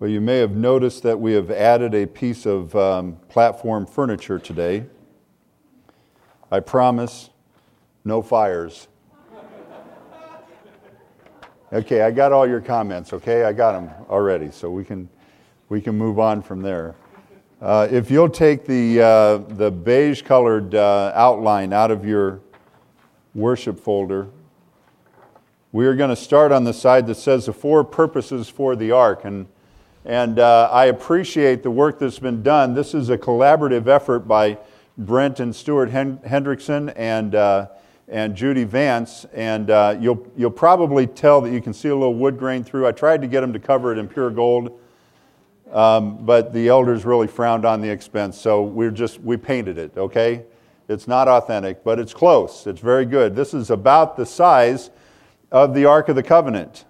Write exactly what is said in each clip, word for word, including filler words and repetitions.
Well, you may have noticed that we have added a piece of um, platform furniture today. I promise, no fires. Okay, I got all your comments, okay? I got them already, so we can we can move on from there. Uh, if you'll take the uh, the beige-colored uh, outline out of your worship folder, we are going to start on the side that says the four purposes for the ark. And, and uh, I appreciate the work that's been done. This is a collaborative effort by Brent and Stuart Hen- Hendrickson and uh, and Judy Vance. And uh, you'll you'll probably tell that you can see a little wood grain through. I tried to get them to cover it in pure gold, um, but the elders really frowned on the expense. So we're just we painted it. Okay, it's not authentic, but it's close. It's very good. This is about the size of the Ark of the Covenant.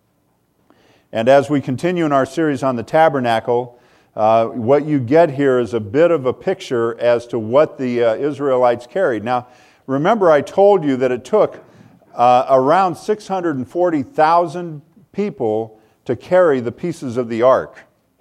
And as we continue in our series on the tabernacle, uh, what you get here is a bit of a picture as to what the uh, Israelites carried. Now, remember I told you that it took uh, around six hundred forty thousand people to carry the pieces of the ark.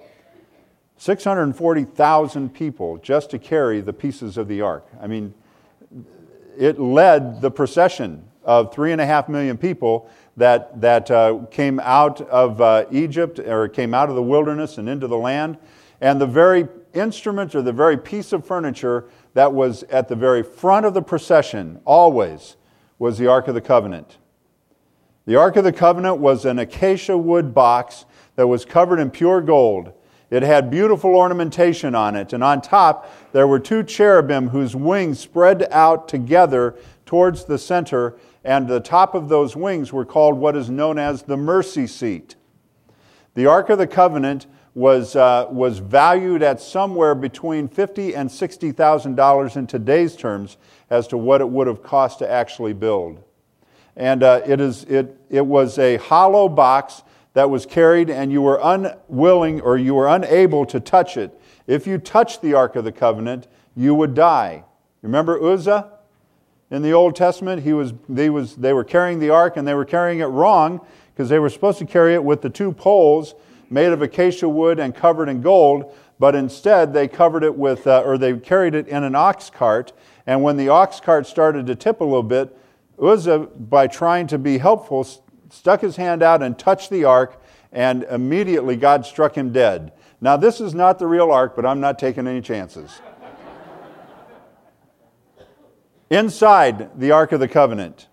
six hundred forty thousand people just to carry the pieces of the ark. I mean, it led the procession of three and a half million people that that uh, came out of uh, Egypt, or came out of the wilderness and into the land. And the very instrument or the very piece of furniture that was at the very front of the procession always was the Ark of the Covenant. The Ark of the Covenant was an acacia wood box that was covered in pure gold. It had beautiful ornamentation on it, and on top there were two cherubim whose wings spread out together towards the center, and the top of those wings were called what is known as the mercy seat. The Ark of the Covenant was uh, was valued at somewhere between fifty thousand dollars and sixty thousand dollars in today's terms as to what it would have cost to actually build. And uh, it is it it was a hollow box that was carried, and you were unwilling or you were unable to touch it. If you touched the Ark of the Covenant, you would die. Remember Uzzah? In the Old Testament, he was they was they were carrying the ark, and they were carrying it wrong, because they were supposed to carry it with the two poles made of acacia wood and covered in gold, but instead they covered it with uh, or they carried it in an ox cart. And when the ox cart started to tip a little bit, Uzzah, by trying to be helpful, stuck his hand out and touched the ark, and immediately God struck him dead. Now, this is not the real ark, but I'm not taking any chances. Inside the Ark of the Covenant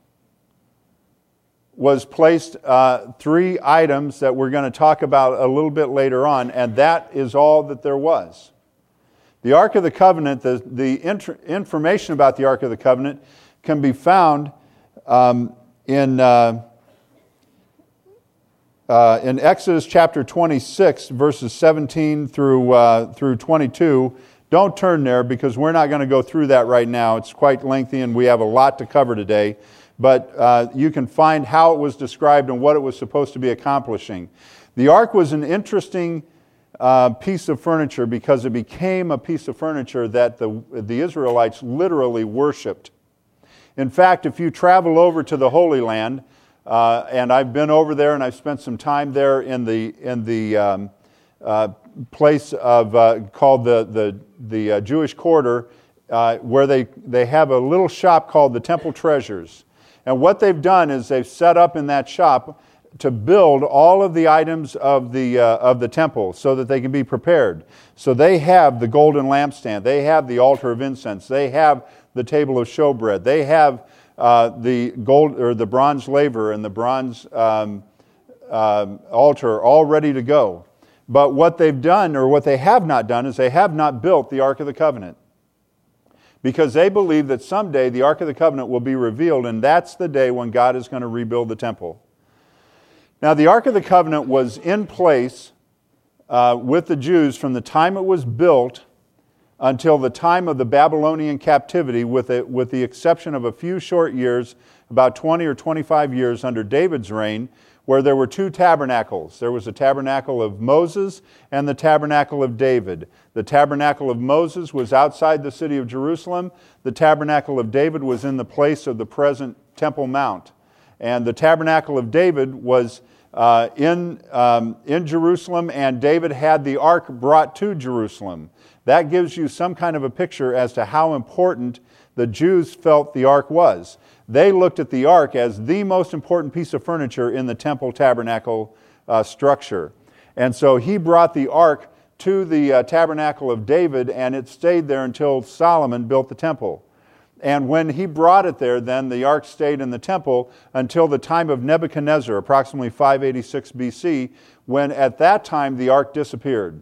was placed uh, three items that we're going to talk about a little bit later on, and that is all that there was. The Ark of the Covenant, the, the inter- information about the Ark of the Covenant can be found um, in, uh, uh, in Exodus chapter twenty-six, verses seventeen through, uh, through twenty-two. Don't turn there, because we're not going to go through that right now. It's quite lengthy, and we have a lot to cover today. But uh, you can find how it was described and what it was supposed to be accomplishing. The ark was an interesting uh, piece of furniture, because it became a piece of furniture that the, the Israelites literally worshipped. In fact, if you travel over to the Holy Land, uh, and I've been over there and I've spent some time there in the in the um, uh, place of uh, called the the the uh, Jewish Quarter, uh, where they they have a little shop called the Temple Treasures. And what they've done is they've set up in that shop to build all of the items of the uh, of the temple so that they can be prepared. So they have the golden lampstand, they have the altar of incense, they have the table of showbread, they have uh, the gold or the bronze laver and the bronze um, uh, altar all ready to go. But what they've done, or what they have not done, is they have not built the Ark of the Covenant, because they believe that someday the Ark of the Covenant will be revealed, and that's the day when God is going to rebuild the temple. Now, the Ark of the Covenant was in place uh, with the Jews from the time it was built until the time of the Babylonian captivity, with, it, with the exception of a few short years, about twenty or twenty-five years under David's reign, where there were two tabernacles. There was the tabernacle of Moses and the tabernacle of David. The tabernacle of Moses was outside the city of Jerusalem. The tabernacle of David was in the place of the present Temple Mount. And the tabernacle of David was uh, in, um, in Jerusalem, and David had the ark brought to Jerusalem. That gives you some kind of a picture as to how important the Jews felt the ark was. They looked at the ark as the most important piece of furniture in the temple tabernacle uh, structure. And so he brought the ark to the uh, tabernacle of David, and it stayed there until Solomon built the temple. And when he brought it there, then the ark stayed in the temple until the time of Nebuchadnezzar, approximately five eighty-six B C, when at that time the ark disappeared.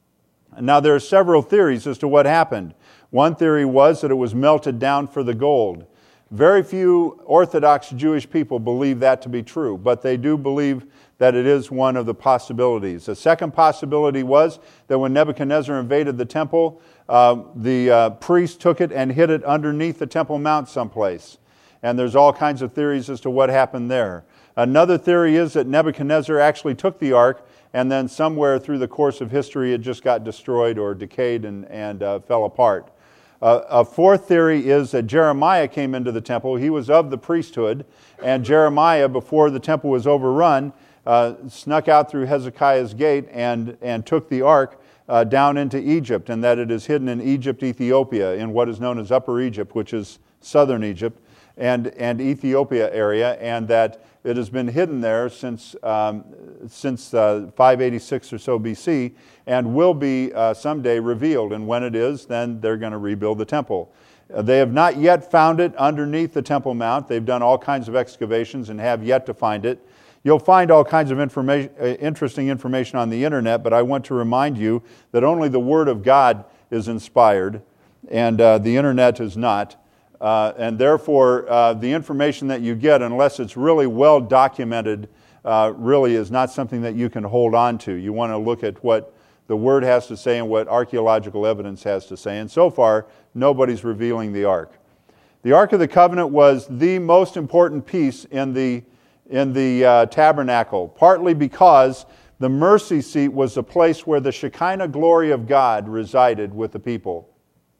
Now there are several theories as to what happened. One theory was that it was melted down for the gold. Very few Orthodox Jewish people believe that to be true, but they do believe that it is one of the possibilities. A second possibility was that when Nebuchadnezzar invaded the temple, uh, the uh, priest took it and hid it underneath the Temple Mount someplace. And there's all kinds of theories as to what happened there. Another theory is that Nebuchadnezzar actually took the ark, and then somewhere through the course of history it just got destroyed or decayed and, and uh, fell apart. Uh, a fourth theory is that Jeremiah came into the temple. He was of the priesthood, and Jeremiah, before the temple was overrun, uh, snuck out through Hezekiah's gate and, and took the ark uh, down into Egypt, and that it is hidden in Egypt, Ethiopia, in what is known as Upper Egypt, which is southern Egypt, and, and Ethiopia area, and that it has been hidden there since um, since uh, five eighty-six or so B C, and will be uh, someday revealed. And when it is, then they're going to rebuild the temple. Uh, they have not yet found it underneath the Temple Mount. They've done all kinds of excavations and have yet to find it. You'll find all kinds of information, uh, interesting information on the internet, but I want to remind you that only the Word of God is inspired, and uh, the internet is not. Uh, and therefore, uh, the information that you get, unless it's really well documented, uh, really is not something that you can hold on to. You want to look at what the Word has to say and what archaeological evidence has to say. And so far, nobody's revealing the Ark. The Ark of the Covenant was the most important piece in the, in the uh, tabernacle, partly because the mercy seat was the place where the Shekinah glory of God resided with the people.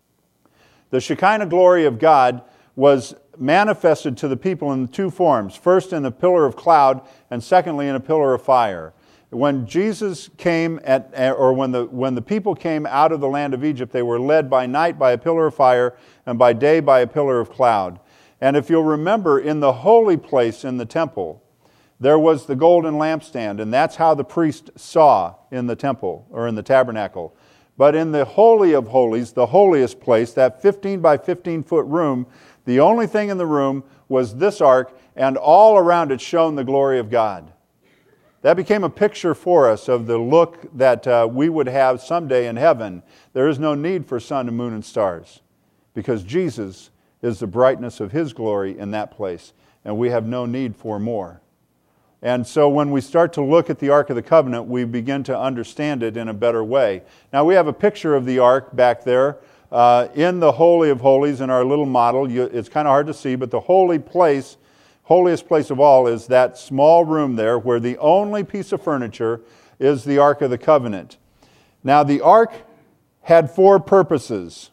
The Shekinah glory of God was manifested to the people in two forms. First in a pillar of cloud, and secondly in a pillar of fire. When Jesus came, at, or when the, when the people came out of the land of Egypt, they were led by night by a pillar of fire, and by day by a pillar of cloud. And if you'll remember, in the holy place in the temple, there was the golden lampstand, and that's how the priest saw in the temple, or in the tabernacle. But in the Holy of Holies, the holiest place, that fifteen by fifteen foot room, the only thing in the room was this ark, and all around it shone the glory of God. That became a picture for us of the look that uh, we would have someday in heaven. There is no need for sun and moon and stars, because Jesus is the brightness of His glory in that place, and we have no need for more. And so when we start to look at the Ark of the Covenant, we begin to understand it in a better way. Now we have a picture of the Ark back there uh, in the Holy of Holies in our little model. You, it's kind of hard to see, but the holy place, holiest place of all, is that small room there where the only piece of furniture is the Ark of the Covenant. Now the Ark had four purposes.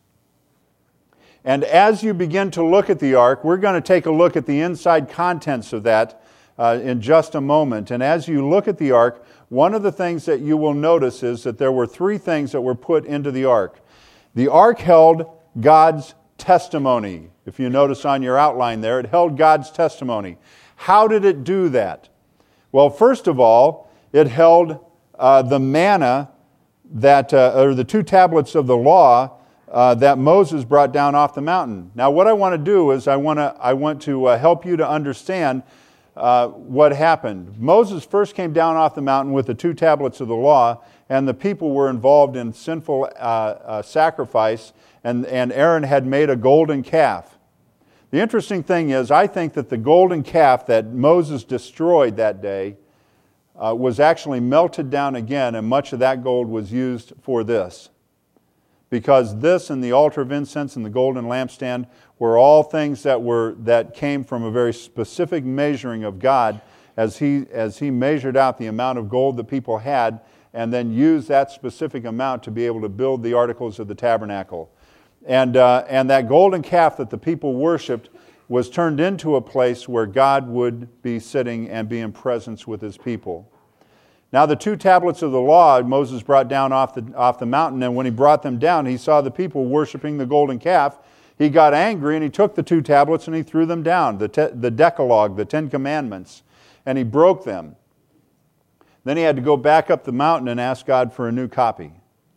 And as you begin to look at the Ark, we're going to take a look at the inside contents of that Uh, in just a moment. And as you look at the ark, one of the things that you will notice is that there were three things that were put into the ark. The ark held God's testimony. If you notice on your outline there, it held God's testimony. How did it do that? Well, first of all, it held uh, the manna that, uh, or the two tablets of the law uh, that Moses brought down off the mountain. Now, what I want to do is I want to I want to uh, help you to understand Uh, what happened. Moses first came down off the mountain with the two tablets of the law, and the people were involved in sinful uh, uh, sacrifice, and, and Aaron had made a golden calf. The interesting thing is, I think that the golden calf that Moses destroyed that day uh, was actually melted down again, and much of that gold was used for this. Because this and the altar of incense and the golden lampstand were all things that were that came from a very specific measuring of God as he as he measured out the amount of gold that people had, and then used that specific amount to be able to build the articles of the tabernacle. And uh, and that golden calf that the people worshipped was turned into a place where God would be sitting and be in presence with his people. Now the two tablets of the law Moses brought down off the, off the mountain, and when he brought them down, he saw the people worshiping the golden calf. He got angry and he took the two tablets and he threw them down, the, te- the Decalogue, the Ten Commandments, and he broke them. Then he had to go back up the mountain and ask God for a new copy.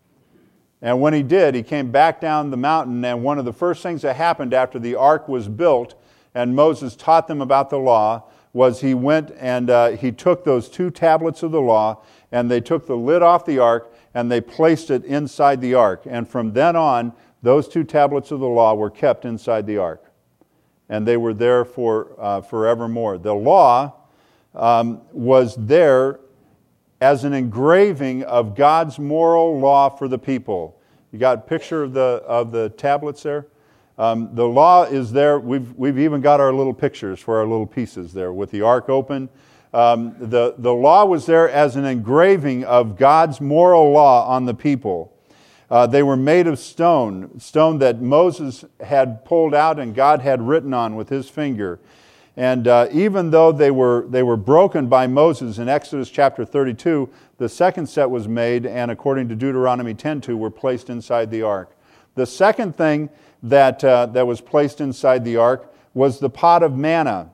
And when he did, he came back down the mountain, and one of the first things that happened after the ark was built and Moses taught them about the law was he went and uh, he took those two tablets of the law, and they took the lid off the ark and they placed it inside the ark. And from then on, those two tablets of the law were kept inside the ark. And they were there for uh, forevermore. The law um, was there as an engraving of God's moral law for the people. You got a picture of the of the tablets there? Um, the law is there. We've we've even got our little pictures for our little pieces there with the ark open. Um, the, the law was there as an engraving of God's moral law on the people. Uh, they were made of stone, stone that Moses had pulled out and God had written on with his finger. And uh, even though they were they were broken by Moses in Exodus chapter thirty-two, the second set was made, and according to Deuteronomy ten two, were placed inside the ark. The second thing that uh, that was placed inside the ark was the pot of manna.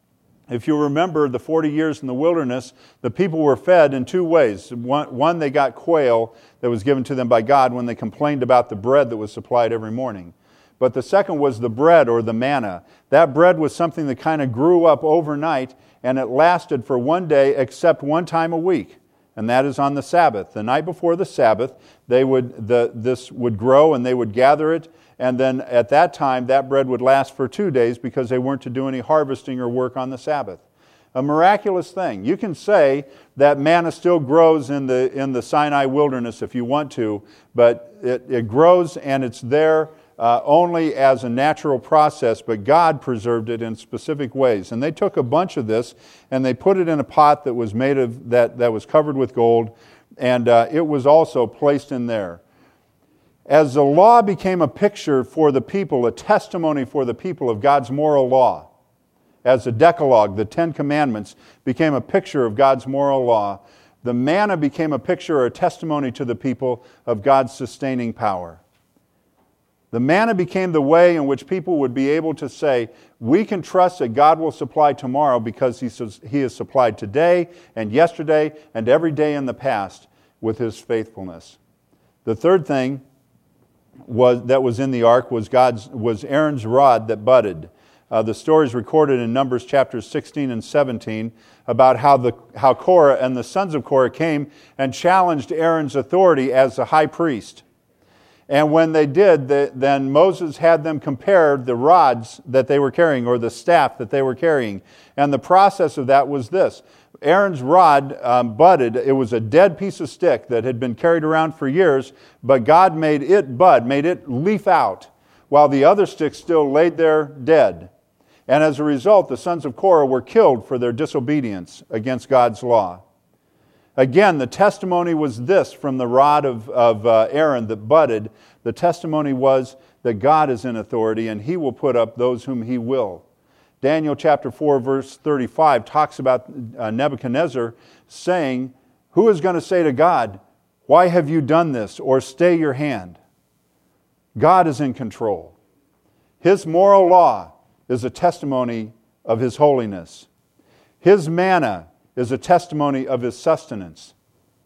If you remember the forty years in the wilderness, the people were fed in two ways. One, one, they got quail that was given to them by God when they complained about the bread that was supplied every morning. But the second was the bread, or the manna. That bread was something that kind of grew up overnight, and it lasted for one day except one time a week, and that is on the Sabbath. The night before the Sabbath, they would the this would grow and they would gather it, and then at that time that bread would last for two days because they weren't to do any harvesting or work on the Sabbath. A miraculous thing. You can say that manna still grows in the in the Sinai wilderness if you want to, but it, it grows and it's there Uh, only as a natural process, but God preserved it in specific ways. And they took a bunch of this and they put it in a pot that was made of that that was covered with gold, and uh, it was also placed in there. As the law became a picture for the people, a testimony for the people of God's moral law, as the Decalogue, the Ten Commandments, became a picture of God's moral law, the manna became a picture or a testimony to the people of God's sustaining power. The manna became the way in which people would be able to say, we can trust that God will supply tomorrow because He, he has supplied today and yesterday and every day in the past with His faithfulness. The third thing was that was in the ark was God's was Aaron's rod that budded. Uh, the story is recorded in Numbers chapters sixteen and seventeen about how the how Korah and the sons of Korah came and challenged Aaron's authority as the high priest. And when they did, the, then Moses had them compare the rods that they were carrying, or the staff that they were carrying. And the process of that was this. Aaron's rod um, budded. It was a dead piece of stick that had been carried around for years, but God made it bud, made it leaf out, while the other sticks still laid there dead. And as a result, the sons of Korah were killed for their disobedience against God's law. Again, the testimony was this from the rod of, of uh, Aaron that budded. The testimony was that God is in authority and He will put up those whom He will. Daniel chapter four verse thirty-five talks about uh, Nebuchadnezzar saying, who is going to say to God, why have you done this? Or stay your hand. God is in control. His moral law is a testimony of His holiness. His manna is a testimony of His sustenance.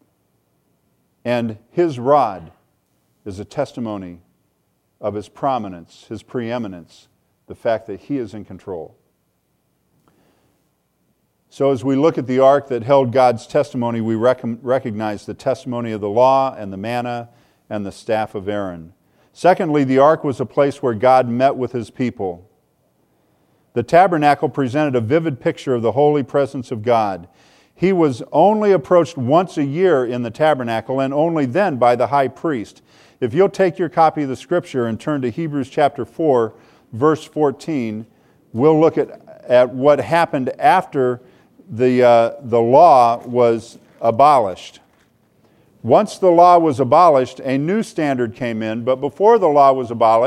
And His rod is a testimony of His prominence, His preeminence, the fact that He is in control. So as we look at the ark that held God's testimony, we rec- recognize the testimony of the law and the manna and the staff of Aaron. Secondly, the ark was a place where God met with His people. The tabernacle presented a vivid picture of the holy presence of God. He was only approached once a year in the tabernacle, and only then by the high priest. If you'll take your copy of the Scripture and turn to Hebrews chapter four, verse fourteen, we'll look at, at what happened after the, uh, the law was abolished. Once the law was abolished, a new standard came in, but before the law was abolished,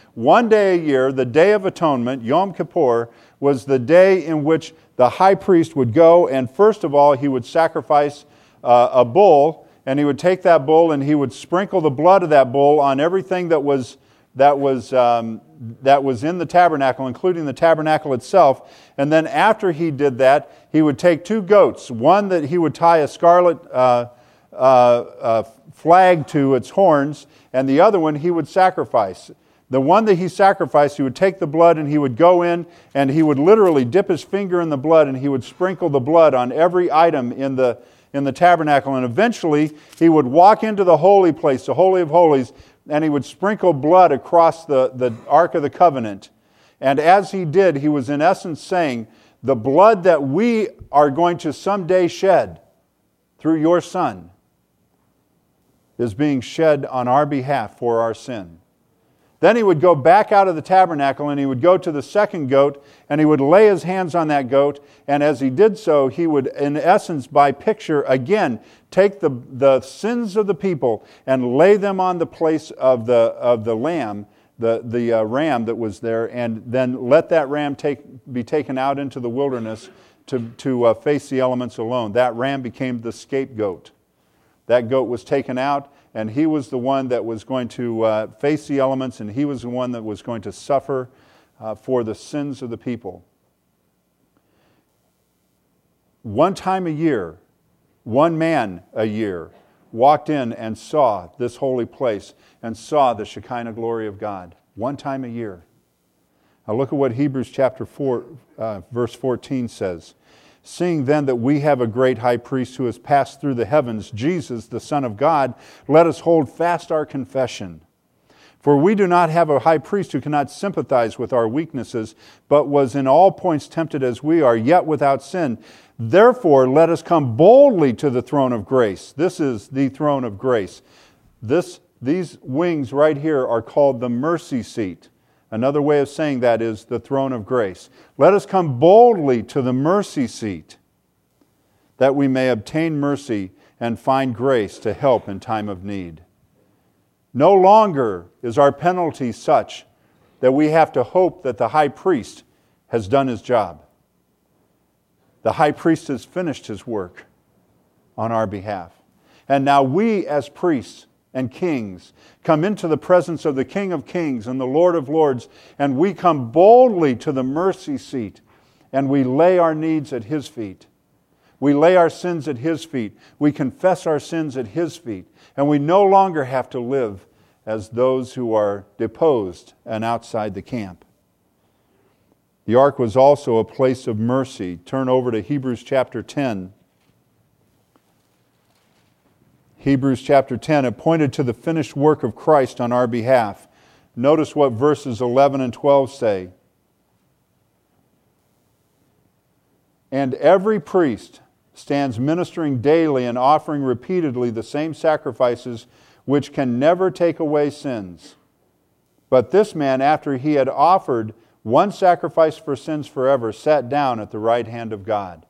One day a year, the Day of Atonement, Yom Kippur, was the day in which the high priest would go, and first of all, he would sacrifice uh, a bull, and he would take that bull and he would sprinkle the blood of that bull on everything that was that was um, that was in the tabernacle, including the tabernacle itself. And then after he did that, he would take two goats, one that he would tie a scarlet uh, uh, uh, flag to its horns, and the other one he would sacrifice. The one that he sacrificed, he would take the blood and he would go in and he would literally dip his finger in the blood and he would sprinkle the blood on every item in the in the tabernacle. And eventually he would walk into the holy place, the Holy of Holies, and he would sprinkle blood across the, the Ark of the Covenant. And as he did, he was in essence saying, the blood that we are going to someday shed through your Son is being shed on our behalf for our sin. Then he would go back out of the tabernacle and he would go to the second goat and he would lay his hands on that goat, and as he did so, he would, in essence, by picture, again, take the, the sins of the people and lay them on the place of the of the lamb, the, the uh, ram that was there, and then let that ram take be taken out into the wilderness to, to uh, face the elements alone. That ram became the scapegoat. That goat was taken out, and he was the one that was going to uh, face the elements, and he was the one that was going to suffer uh, for the sins of the people. One time a year, one man a year walked in and saw this holy place and saw the Shekinah glory of God. One time a year. Now look at what Hebrews chapter four, uh, verse fourteen says. Seeing then that we have a great high priest who has passed through the heavens, Jesus, the Son of God, let us hold fast our confession. For we do not have a high priest who cannot sympathize with our weaknesses, but was in all points tempted as we are, yet without sin. Therefore, let us come boldly to the throne of grace. This is the throne of grace. This, these wings right here are called the mercy seat. Another way of saying that is the throne of grace. Let us come boldly to the mercy seat, that we may obtain mercy and find grace to help in time of need. No longer is our penalty such that we have to hope that the high priest has done his job. The high priest has finished his work on our behalf. And now we as priests and kings come into the presence of the King of Kings and the Lord of Lords, and we come boldly to the mercy seat, and we lay our needs at His feet. We lay our sins at His feet. We confess our sins at His feet, and we no longer have to live as those who are deposed and outside the camp. The ark was also a place of mercy. Turn over to Hebrews chapter ten. Hebrews chapter ten, it pointed to the finished work of Christ on our behalf. Notice what verses eleven and twelve say. And every priest stands ministering daily and offering repeatedly the same sacrifices which can never take away sins. But this man, after he had offered one sacrifice for sins forever, sat down at the right hand of God.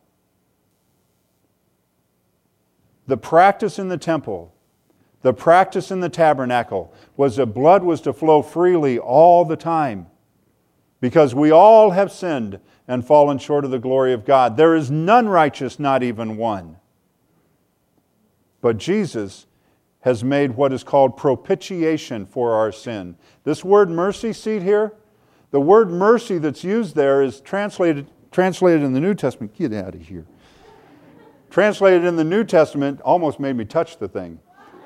The practice in the temple, the practice in the tabernacle, was that blood was to flow freely all the time, because we all have sinned and fallen short of the glory of God. There is none righteous, not even one. But Jesus has made what is called propitiation for our sin. This word mercy seat here, the word mercy that's used there is translated, translated in the New Testament. Get out of here. Translated in the New Testament, almost made me touch the thing.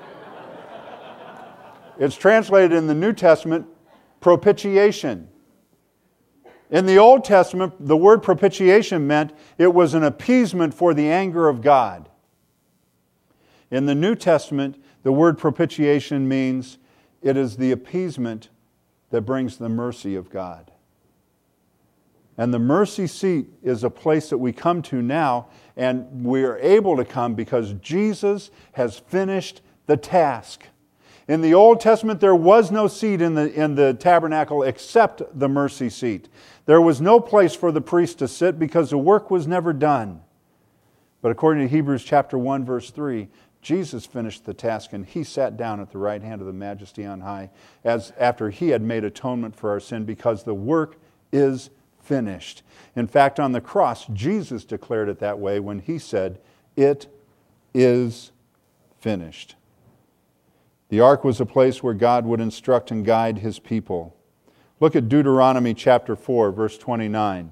It's translated in the New Testament, propitiation. In the Old Testament, the word propitiation meant it was an appeasement for the anger of God. In the New Testament, the word propitiation means it is the appeasement that brings the mercy of God. And the mercy seat is a place that we come to now, and we are able to come because Jesus has finished the task. In the Old Testament, there was no seat in the, in the tabernacle except the mercy seat. There was no place for the priest to sit because the work was never done. But according to Hebrews chapter one, verse three, Jesus finished the task, and he sat down at the right hand of the Majesty on high as after he had made atonement for our sin, because the work is finished. In fact, on the cross, Jesus declared it that way when he said, "It is finished." The ark was a place where God would instruct and guide his people. Look at Deuteronomy chapter four, verse twenty-nine.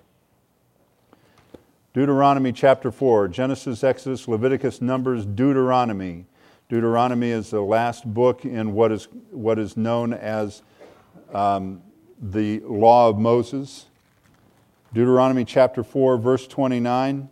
Deuteronomy chapter four, Genesis, Exodus, Leviticus, Numbers, Deuteronomy. Deuteronomy is the last book in what is what is known as um, the Law of Moses. Deuteronomy chapter four, verse twenty-nine.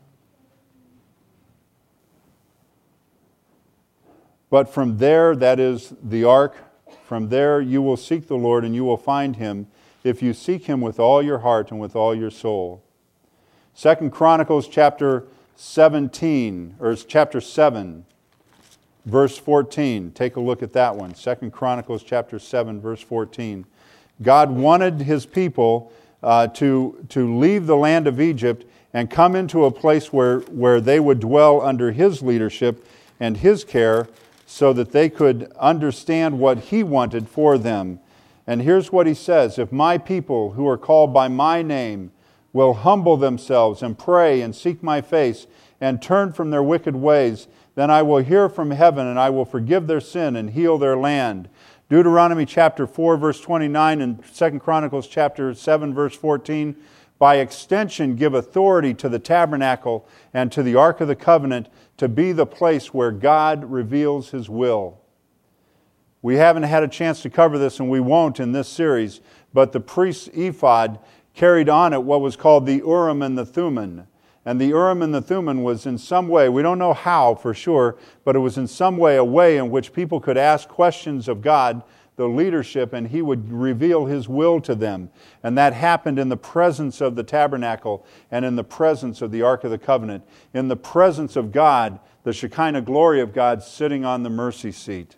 But from there, that is the ark, from there you will seek the Lord and you will find him if you seek him with all your heart and with all your soul. Second Chronicles chapter seventeen, or chapter seven, verse fourteen. Take a look at that one. Second Chronicles chapter seven, verse fourteen. God wanted his people uh, to, to leave the land of Egypt and come into a place where, where they would dwell under his leadership and his care, so that they could understand what he wanted for them. And here's what he says: if my people who are called by my name will humble themselves and pray and seek my face and turn from their wicked ways, then I will hear from heaven and I will forgive their sin and heal their land. Deuteronomy chapter four, verse twenty-nine, and Second Chronicles chapter seven, verse fourteen, by extension give authority to the tabernacle and to the Ark of the Covenant to be the place where God reveals his will. We haven't had a chance to cover this, and we won't in this series, but the priest's ephod carried on it what was called the Urim and the Thummim. And the Urim and the Thummim was in some way, we don't know how for sure, but it was in some way a way in which people could ask questions of God, the leadership, and he would reveal his will to them. And that happened in the presence of the tabernacle and in the presence of the Ark of the Covenant, in the presence of God, the Shekinah glory of God sitting on the mercy seat.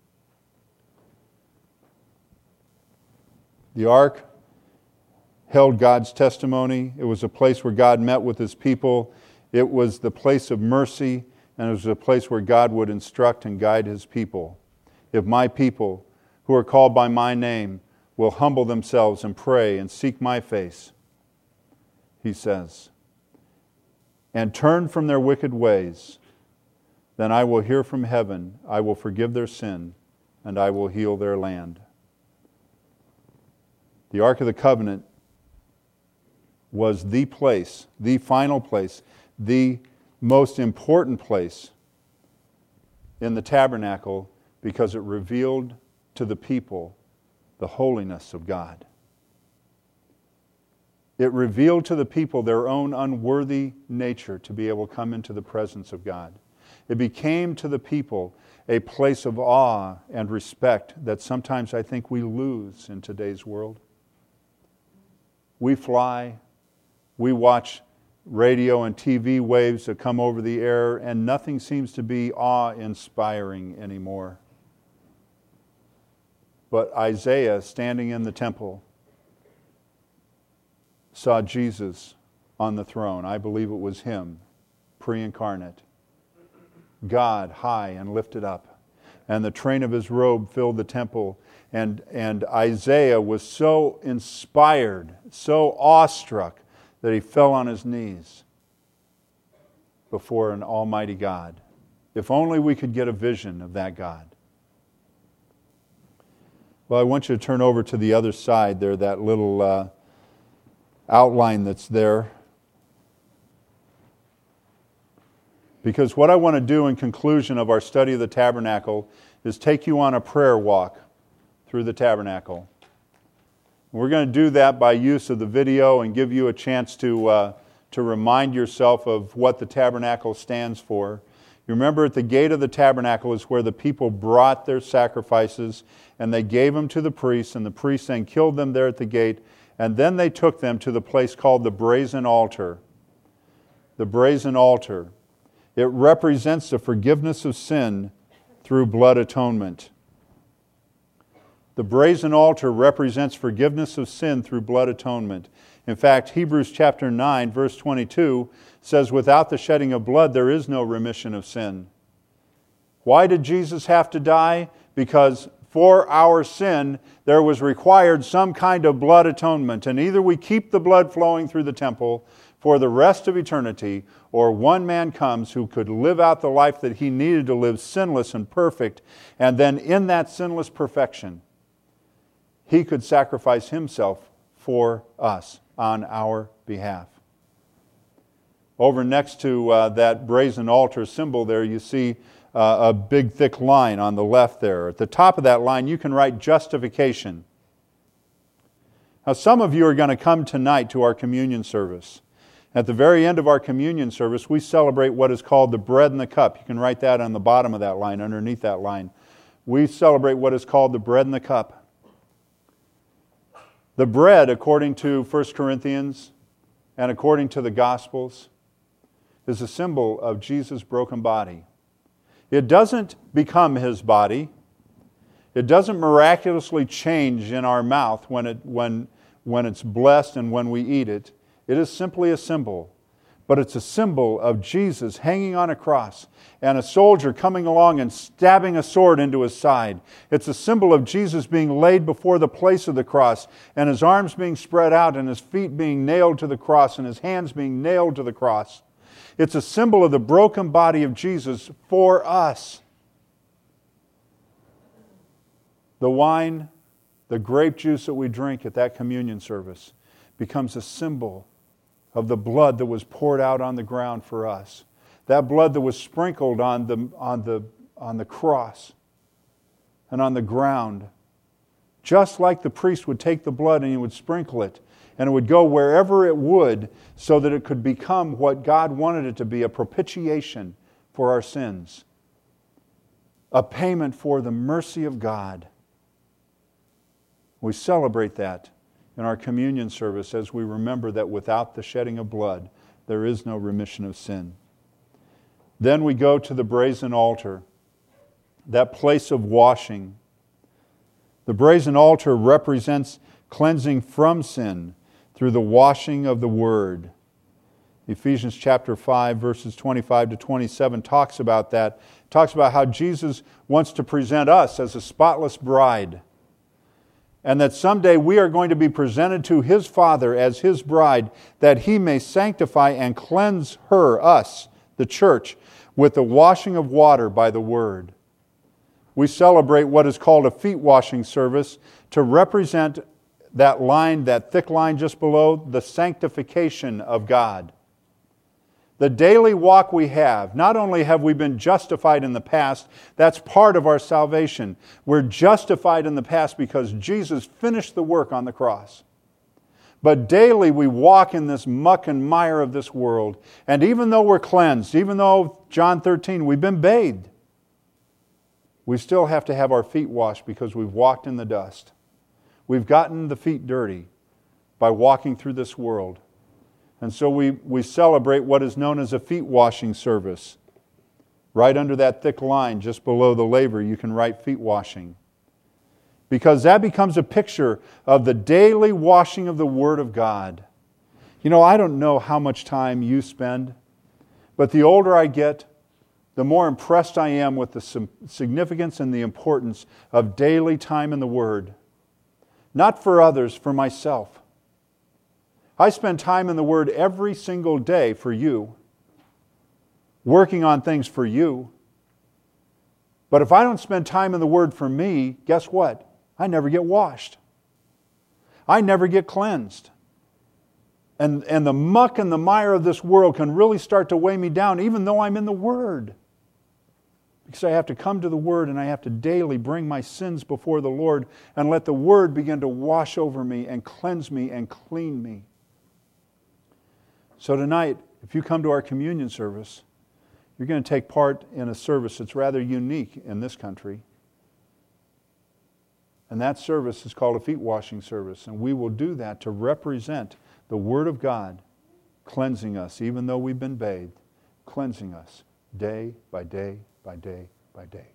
The Ark held God's testimony. It was a place where God met with his people. It was the place of mercy, and it was a place where God would instruct and guide his people. If my people who are called by my name will humble themselves and pray and seek my face, he says, and turn from their wicked ways, then I will hear from heaven, I will forgive their sin, and I will heal their land. The Ark of the Covenant was the place, the final place, the most important place in the tabernacle, because it revealed to the people the holiness of God. It revealed to the people their own unworthy nature to be able to come into the presence of God. It became to the people a place of awe and respect that sometimes I think we lose in today's world. We fly, we watch radio and T V waves that come over the air, and nothing seems to be awe-inspiring anymore. But Isaiah, standing in the temple, saw Jesus on the throne. I believe it was him, pre-incarnate. God high and lifted up. And the train of his robe filled the temple. And, and Isaiah was so inspired, so awestruck, that he fell on his knees before an almighty God. If only we could get a vision of that God. Well, I want you to turn over to the other side there, that little uh, outline that's there. Because what I want to do in conclusion of our study of the tabernacle is take you on a prayer walk through the tabernacle. We're going to do that by use of the video and give you a chance to uh, to remind yourself of what the tabernacle stands for. You remember at the gate of the tabernacle is where the people brought their sacrifices, and they gave them to the priests, and the priests then killed them there at the gate, and then they took them to the place called the brazen altar. The brazen altar. It represents the forgiveness of sin through blood atonement. The brazen altar represents forgiveness of sin through blood atonement. In fact, Hebrews chapter nine, verse twenty-two says, without the shedding of blood, there is no remission of sin. Why did Jesus have to die? Because for our sin, there was required some kind of blood atonement. And either we keep the blood flowing through the temple for the rest of eternity, or one man comes who could live out the life that he needed to live, sinless and perfect, and then in that sinless perfection, he could sacrifice himself for us on our behalf. Over next to uh, that brazen altar symbol there, you see uh, a big thick line on the left there. At the top of that line, you can write justification. Now, some of you are going to come tonight to our communion service. At the very end of our communion service, we celebrate what is called the bread and the cup. You can write that on the bottom of that line, underneath that line. We celebrate what is called the bread and the cup. The bread, according to First Corinthians and according to the Gospels, is a symbol of Jesus' broken body. It doesn't become His body. It doesn't miraculously change in our mouth when it when when it's blessed and when we eat it. It is simply a symbol. But it's a symbol of Jesus hanging on a cross and a soldier coming along and stabbing a sword into his side. It's a symbol of Jesus being laid before the place of the cross and his arms being spread out and his feet being nailed to the cross and his hands being nailed to the cross. It's a symbol of the broken body of Jesus for us. The wine, the grape juice that we drink at that communion service becomes a symbol of the blood that was poured out on the ground for us. That blood that was sprinkled on the, on the, on the cross and on the ground. Just like the priest would take the blood and he would sprinkle it, and it would go wherever it would so that it could become what God wanted it to be, a propitiation for our sins. A payment for the mercy of God. We celebrate that in our communion service as we remember that without the shedding of blood, there is no remission of sin. Then we go to the brazen altar, that place of washing. The brazen altar represents cleansing from sin through the washing of the Word. Ephesians chapter five, verses twenty-five to twenty-seven talks about that. It talks about how Jesus wants to present us as a spotless bride. And that someday we are going to be presented to His Father as His bride, that He may sanctify and cleanse her, us, the church, with the washing of water by the Word. We celebrate what is called a feet washing service to represent that line, that thick line just below, the sanctification of God. The daily walk we have, not only have we been justified in the past, that's part of our salvation. We're justified in the past because Jesus finished the work on the cross. But daily we walk in this muck and mire of this world. And even though we're cleansed, even though, John thirteen, we've been bathed, we still have to have our feet washed because we've walked in the dust. We've gotten the feet dirty by walking through this world. And so we, we celebrate what is known as a feet washing service. Right under that thick line, just below the laver, you can write feet washing. Because that becomes a picture of the daily washing of the Word of God. You know, I don't know how much time you spend, but the older I get, the more impressed I am with the significance and the importance of daily time in the Word. Not for others, for myself. I spend time in the Word every single day for you, working on things for you. But if I don't spend time in the Word for me, guess what? I never get washed. I never get cleansed. And, and the muck and the mire of this world can really start to weigh me down, even though I'm in the Word. Because I have to come to the Word and I have to daily bring my sins before the Lord and let the Word begin to wash over me and cleanse me and clean me. So tonight, if you come to our communion service, you're going to take part in a service that's rather unique in this country. And that service is called a feet washing service. And we will do that to represent the Word of God cleansing us, even though we've been bathed, cleansing us day by day by day by day.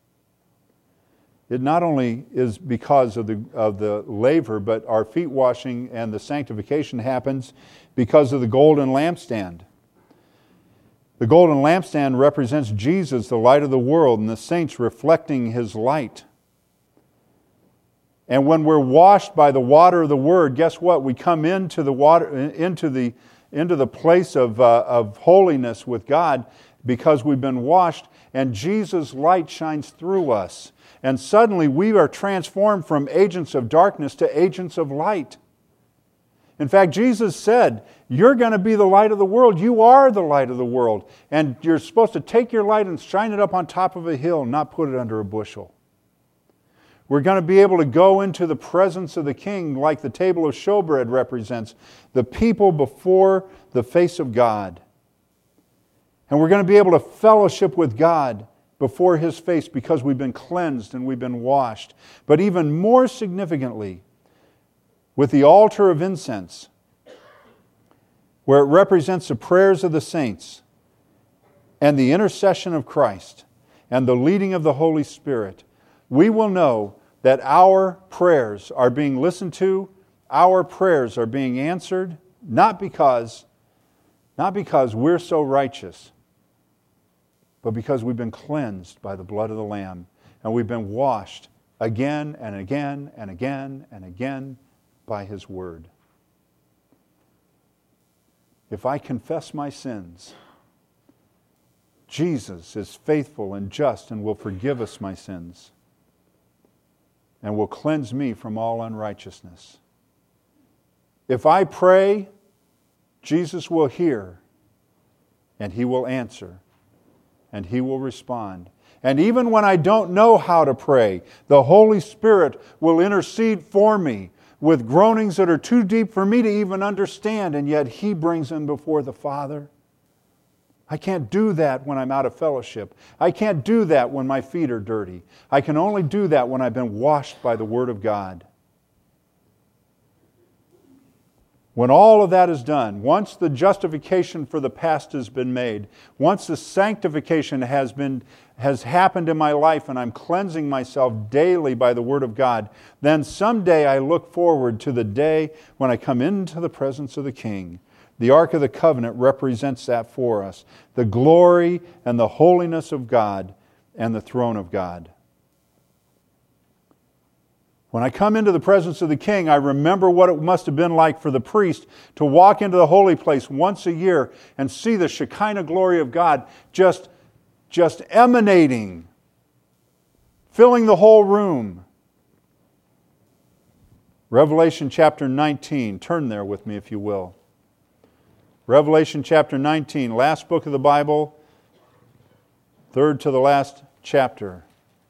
It not only is because of the of the laver, but our feet washing and the sanctification happens because of the golden lampstand. The golden lampstand represents Jesus, the light of the world, and the saints reflecting His light. And when we're washed by the water of the Word, guess what? We come into the water, into the into the place of uh, of holiness with God because we've been washed, and Jesus' light shines through us. And suddenly we are transformed from agents of darkness to agents of light. In fact, Jesus said, you're going to be the light of the world. You are the light of the world. And you're supposed to take your light and shine it up on top of a hill, not put it under a bushel. We're going to be able to go into the presence of the King like the table of showbread represents, the people before the face of God. And we're going to be able to fellowship with God before His face because we've been cleansed and we've been washed. But even more significantly, with the altar of incense, where it represents the prayers of the saints and the intercession of Christ and the leading of the Holy Spirit, we will know that our prayers are being listened to, our prayers are being answered, not because, not because we're so righteous, but because we've been cleansed by the blood of the Lamb and we've been washed again and again and again and again by His Word. If I confess my sins, Jesus is faithful and just and will forgive us my sins and will cleanse me from all unrighteousness. If I pray, Jesus will hear and He will answer and He will respond. And even when I don't know how to pray, the Holy Spirit will intercede for me with groanings that are too deep for me to even understand, and yet He brings them before the Father. I can't do that when I'm out of fellowship. I can't do that when my feet are dirty. I can only do that when I've been washed by the Word of God. When all of that is done, once the justification for the past has been made, once the sanctification has been has happened in my life and I'm cleansing myself daily by the Word of God, then someday I look forward to the day when I come into the presence of the King. The Ark of the Covenant represents that for us, the glory and the holiness of God and the throne of God. When I come into the presence of the King, I remember what it must have been like for the priest to walk into the holy place once a year and see the Shekinah glory of God just, just emanating, filling the whole room. Revelation chapter nineteen. Turn there with me if you will. Revelation chapter nineteen, last book of the Bible, third to the last chapter.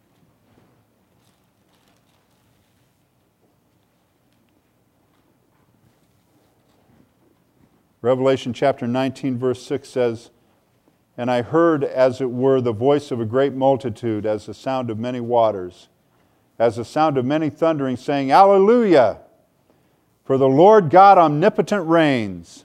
Revelation chapter nineteen, verse six says, "And I heard, as it were, the voice of a great multitude, as the sound of many waters, as the sound of many thundering, saying, Alleluia! For the Lord God omnipotent reigns.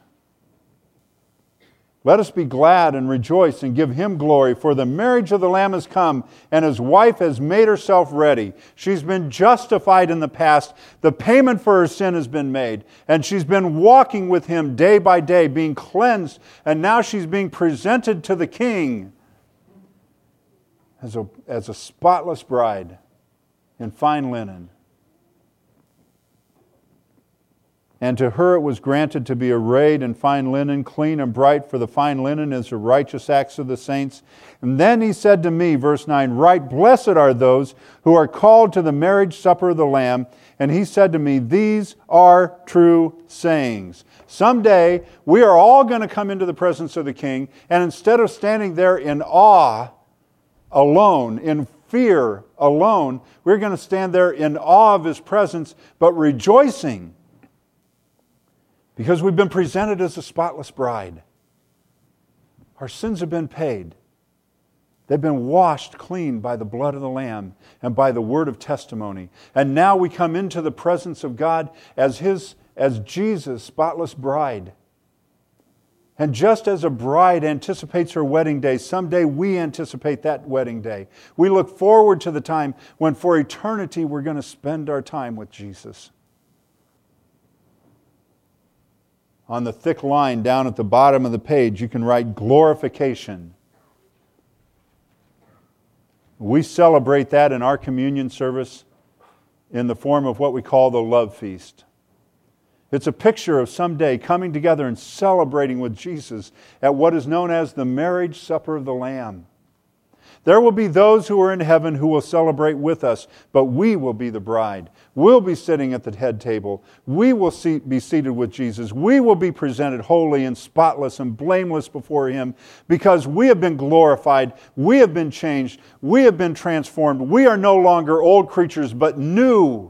Let us be glad and rejoice and give Him glory, for the marriage of the Lamb has come, and His wife has made herself ready. She's been justified in the past. The payment for her sin has been made. And she's been walking with Him day by day, being cleansed, and now she's being presented to the King as a, as a spotless bride in fine linen. And to her it was granted to be arrayed in fine linen, clean and bright, for the fine linen is the righteous acts of the saints. And then He said to me, verse nine, Right, blessed are those who are called to the marriage supper of the Lamb. And He said to me, These are true sayings. Someday we are all going to come into the presence of the King, and instead of standing there in awe alone, in fear alone, we're going to stand there in awe of His presence, but rejoicing, because we've been presented as a spotless bride. Our sins have been paid. They've been washed clean by the blood of the Lamb and by the word of testimony. And now we come into the presence of God as His, as Jesus' spotless bride. And just as a bride anticipates her wedding day, someday we anticipate that wedding day. We look forward to the time when for eternity we're going to spend our time with Jesus. On the thick line down at the bottom of the page, you can write glorification. We celebrate that in our communion service in the form of what we call the love feast. It's a picture of someday coming together and celebrating with Jesus at what is known as the marriage supper of the Lamb. There will be those who are in heaven who will celebrate with us, but we will be the bride. We'll be sitting at the head table. We will be seated with Jesus. We will be presented holy and spotless and blameless before Him because we have been glorified. We have been changed. We have been transformed. We are no longer old creatures, but new,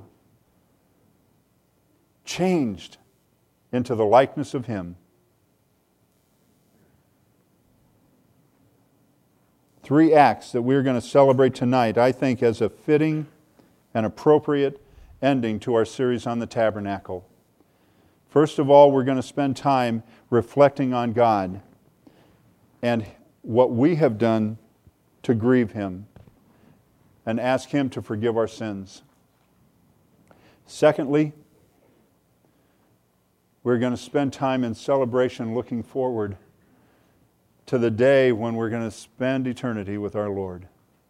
changed into the likeness of Him. Three acts that we're going to celebrate tonight, I think, as a fitting and appropriate ending to our series on the tabernacle. First of all, we're going to spend time reflecting on God and what we have done to grieve Him and ask Him to forgive our sins. Secondly, we're going to spend time in celebration looking forward to the day when we're going to spend eternity with our Lord.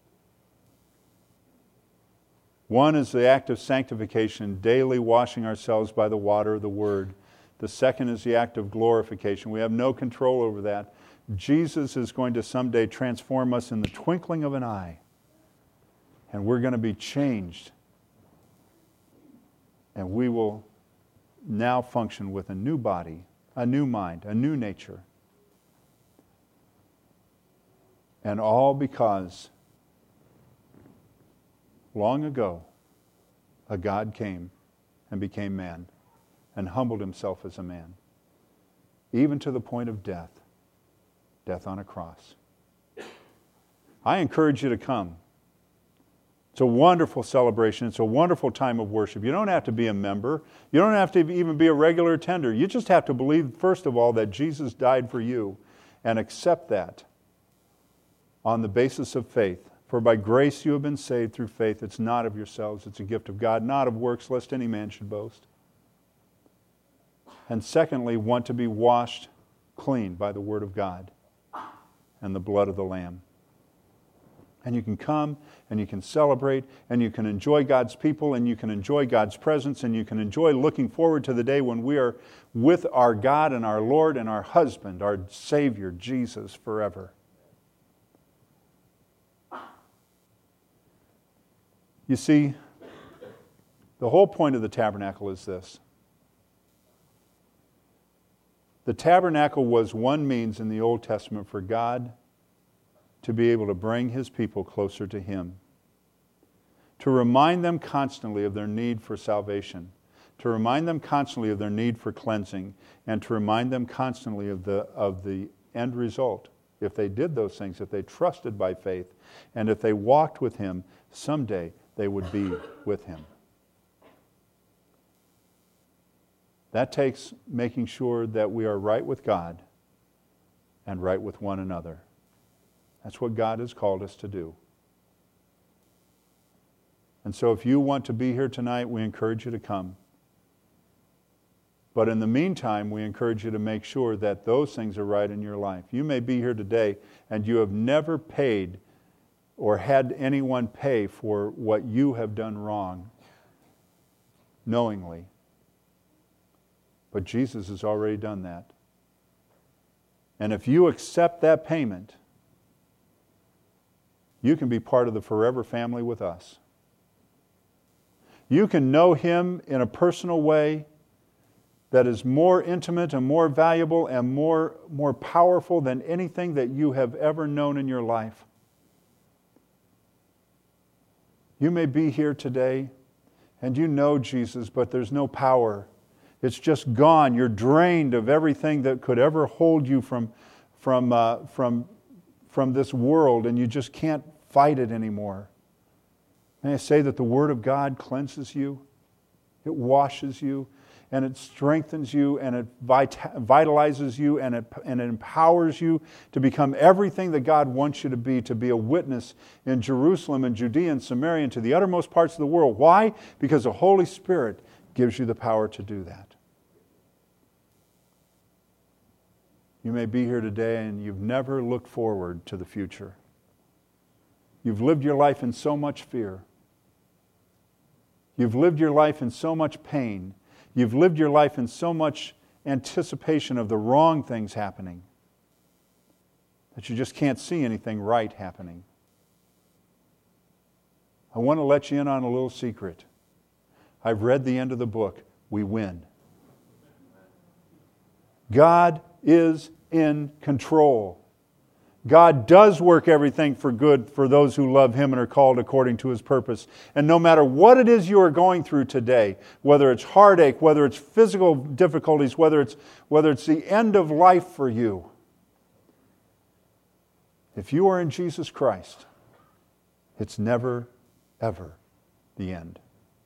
One is the act of sanctification, daily washing ourselves by the water of the Word. The second is the act of glorification. We have no control over that. Jesus is going to someday transform us in the twinkling of an eye, and we're going to be changed. And we will now function with a new body, a new mind, a new nature. And all because long ago a God came and became man and humbled Himself as a man, even to the point of death, death on a cross. I encourage you to come. It's a wonderful celebration. It's a wonderful time of worship. You don't have to be a member. You don't have to even be a regular attender. You just have to believe, first of all, that Jesus died for you and accept that on the basis of faith. For by grace you have been saved through faith. It's not of yourselves. It's a gift of God, not of works, lest any man should boast. And secondly, want to be washed clean by the Word of God and the blood of the Lamb. And you can come and you can celebrate and you can enjoy God's people and you can enjoy God's presence and you can enjoy looking forward to the day when we are with our God and our Lord and our husband, our Savior, Jesus, forever. You see, the whole point of the tabernacle is this. The tabernacle was one means in the Old Testament for God to be able to bring His people closer to Him, to remind them constantly of their need for salvation, to remind them constantly of their need for cleansing, and to remind them constantly of the, of the end result. If they did those things, if they trusted by faith, and if they walked with Him, someday they would be with Him. That takes making sure that we are right with God and right with one another. That's what God has called us to do. And so if you want to be here tonight, we encourage you to come. But in the meantime, we encourage you to make sure that those things are right in your life. You may be here today and you have never paid or had anyone pay for what you have done wrong knowingly. But Jesus has already done that. And if you accept that payment, you can be part of the forever family with us. You can know Him in a personal way that is more intimate and more valuable and more, more powerful than anything that you have ever known in your life. You may be here today and you know Jesus, but there's no power. It's just gone. You're drained of everything that could ever hold you from, from, uh, from, from this world, and you just can't fight it anymore. May I say that the Word of God cleanses you, it washes you, and it strengthens you, and it vitalizes you, and it, and it empowers you to become everything that God wants you to be, to be a witness in Jerusalem and Judea and Samaria and to the uttermost parts of the world. Why? Because the Holy Spirit gives you the power to do that. You may be here today and you've never looked forward to the future. You've lived your life in so much fear. You've lived your life in so much pain. You've lived your life in so much anticipation of the wrong things happening that you just can't see anything right happening. I want to let you in on a little secret. I've read the end of the book. We win. God is in control. God does work everything for good for those who love Him and are called according to His purpose. And no matter what it is you are going through today, whether it's heartache, whether it's physical difficulties, whether it's, whether it's the end of life for you, if you are in Jesus Christ, it's never, ever the end.